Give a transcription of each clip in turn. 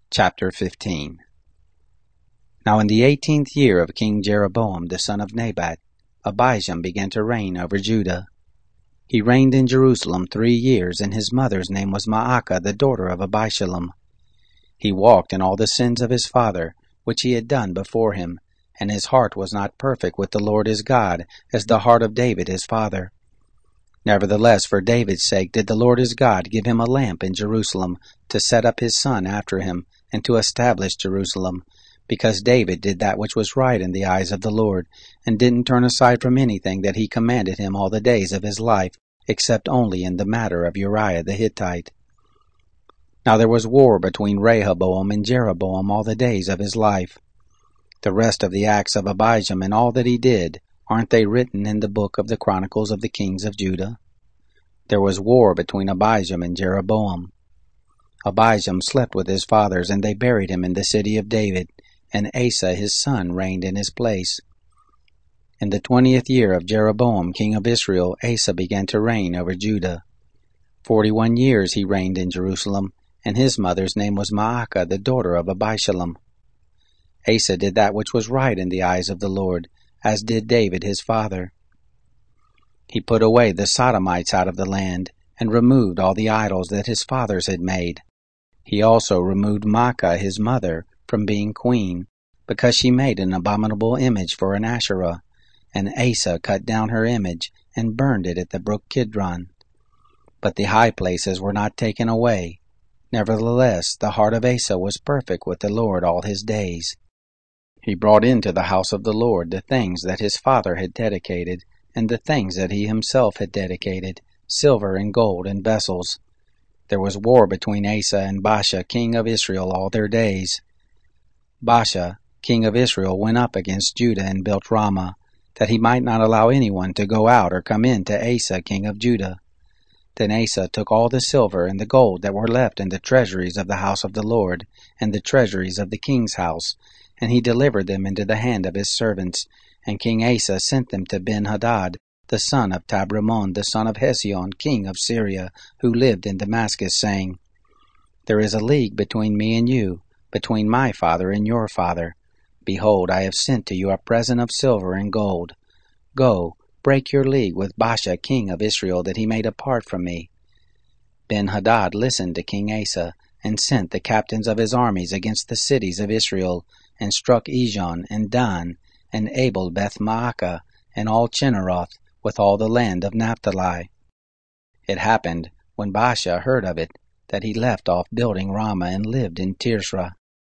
Chapter 15. Now in the 18th year of King Jeroboam the son of Nebat, Abijam began to reign over Judah. He reigned in Jerusalem 3 years, and his mother's name was Maacah, the daughter of Abishalom. He walked in all the sins of his father, which he had done before him, and his heart was not perfect with the Lord his God, as the heart of David his father. Nevertheless, for David's sake did the Lord his God give him a lamp in Jerusalem, to set up his son after him, and to establish Jerusalem, because David did that which was right in the eyes of the Lord, and didn't turn aside from anything that he commanded him all the days of his life, except only in the matter of Uriah the Hittite. Now there was war between Rehoboam and Jeroboam all the days of his life. The rest of the acts of Abijam and all that he did, aren't they written in the book of the Chronicles of the Kings of Judah? There was war between Abijam and Jeroboam. Abijam slept with his fathers, and they buried him in the city of David, and Asa his son reigned in his place. In the 20th year of Jeroboam king of Israel, Asa began to reign over Judah. 41 years he reigned in Jerusalem, and his mother's name was Maacah, the daughter of Abishalom. Asa did that which was right in the eyes of the Lord, as did David his father. He put away the Sodomites out of the land, and removed all the idols that his fathers had made. He also removed Maacah his mother from being queen, because she made an abominable image for an Asherah, and Asa cut down her image, and burned it at the brook Kidron. But the high places were not taken away. Nevertheless, the heart of Asa was perfect with the Lord all his days. He brought into the house of the Lord the things that his father had dedicated, and the things that he himself had dedicated, silver and gold and vessels. There was war between Asa and Baasha king of Israel all their days. Baasha king of Israel went up against Judah and built Ramah, that he might not allow anyone to go out or come in to Asa king of Judah. Then Asa took all the silver and the gold that were left in the treasuries of the house of the Lord, and the treasuries of the king's house, and he delivered them into the hand of his servants, and King Asa sent them to Ben-Hadad, the son of Tabrimon, the son of Hezion, king of Syria, who lived in Damascus, saying, There is a league between me and you, between my father and your father. Behold, I have sent to you a present of silver and gold. Go, break your league with Baasha king of Israel, that he may depart from me. Ben-Hadad listened to King Asa, and sent the captains of his armies against the cities of Israel, and struck Ijon and Dan, and Abel Beth-Maacah, and all Chinneroth, with all the land of Naphtali. It happened, when Baasha heard of it, that he left off building Ramah and lived in Tirzah.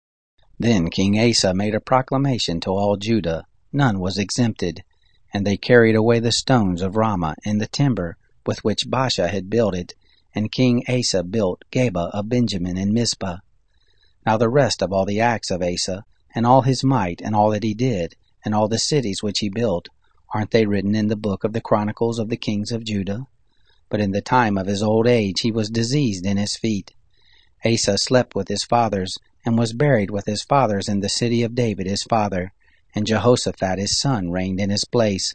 Then King Asa made a proclamation to all Judah, none was exempted, and they carried away the stones of Ramah and the timber with which Baasha had built it, and King Asa built Geba of Benjamin and Mizpah. Now the rest of all the acts of Asa, and all his might, and all that he did, and all the cities which he built, aren't they written in the book of the Chronicles of the Kings of Judah? But in the time of his old age he was diseased in his feet. Asa slept with his fathers, and was buried with his fathers in the city of David his father, and Jehoshaphat his son reigned in his place.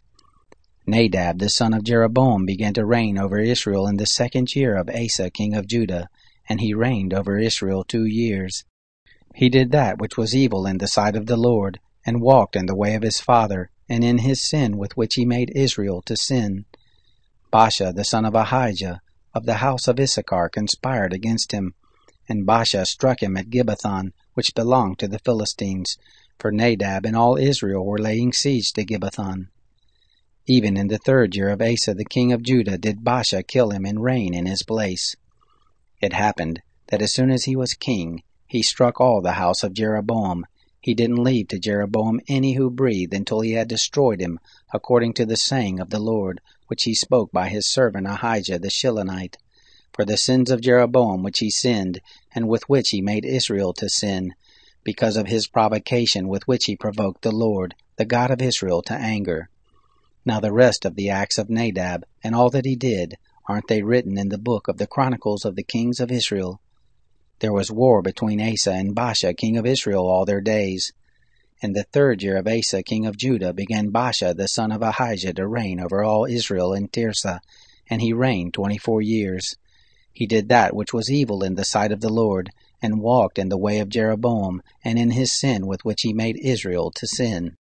Nadab the son of Jeroboam began to reign over Israel in the 2nd year of Asa king of Judah, and he reigned over Israel 2 years. He did that which was evil in the sight of the Lord, and walked in the way of his father, and in his sin with which he made Israel to sin. Baasha the son of Ahijah of the house of Issachar conspired against him, and Baasha struck him at Gibbethon, which belonged to the Philistines, for Nadab and all Israel were laying siege to Gibbethon. Even in the 3rd year of Asa the king of Judah did Baasha kill him and reign in his place. It happened that as soon as he was king, he struck all the house of Jeroboam. He didn't leave to Jeroboam any who breathed until he had destroyed him, according to the saying of the Lord, which he spoke by his servant Ahijah the Shilonite. For the sins of Jeroboam which he sinned, and with which he made Israel to sin, because of his provocation with which he provoked the Lord, the God of Israel, to anger. Now the rest of the acts of Nadab, and all that he did, aren't they written in the book of the Chronicles of the Kings of Israel? There was war between Asa and Baasha king of Israel all their days. In the 3rd year of Asa king of Judah began Baasha the son of Ahijah to reign over all Israel in Tirzah, and he reigned 24 years. He did that which was evil in the sight of the Lord, and walked in the way of Jeroboam, and in his sin with which he made Israel to sin.